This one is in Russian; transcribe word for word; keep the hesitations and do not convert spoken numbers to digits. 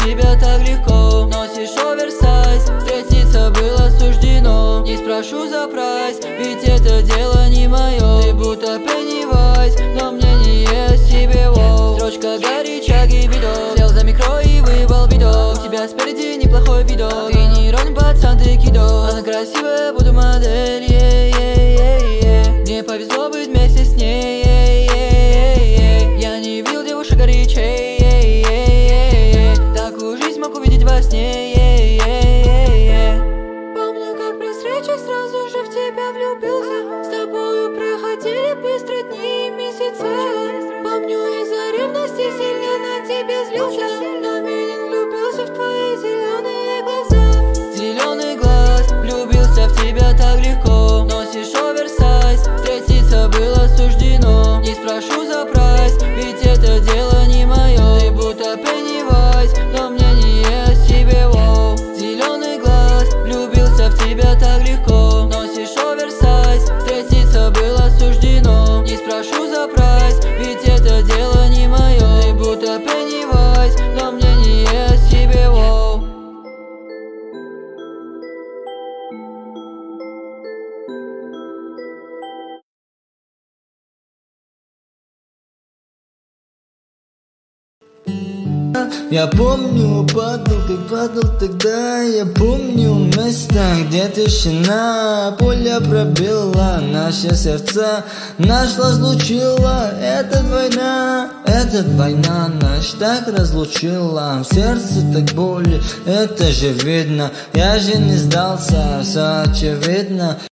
тебя так легко. Носишь оверсайз, встретиться было суждено. Не спрошу за прайс, ведь это дело не мое. Ты будто Пеннивайз, но мне не есть себе воу. Строчка горяча, гибидо. Сел за микро и выебал видок. У тебя спереди неплохой видок. Ты не иронь, пацан, ты кидо. Она красивая, буду модель, е-е-е-е. Мне повезло быть вместе с ней, е-е-е-е. Я не видел девушек горячей, е-е-е-е. Такую жизнь мог увидеть во сне, е-е-е-е. Помню, как при встрече сразу же в тебя влюбился. С тобою проходили быстро дни и месяцы. Помню, из-за ревности сильно на тебе злился. На милин влюбился в твои зеленые глаза. Зеленый глаз, влюбился в тебя так легко. Носишь оверсайз, встретиться было суждено. Не спрошу за прайс, ведь это дело не мое. Ты будто Пеннивайз, но мне не есть себе воу. Зеленый глаз, влюбился в тебя так легко. Носишь оверсайз, встретиться было суждено. Не спрошу за прайс, ведь это дело не мое. Ты будто Пеннивайз, но мне не есть себе воу. Я помню, падал, как падал тогда. Я помню место, где тишина. Пуля пробила наши сердца, нас разлучила эта война. Эта война нас так разлучила. В сердце так боли, это же видно. Я же не сдался, все очевидно.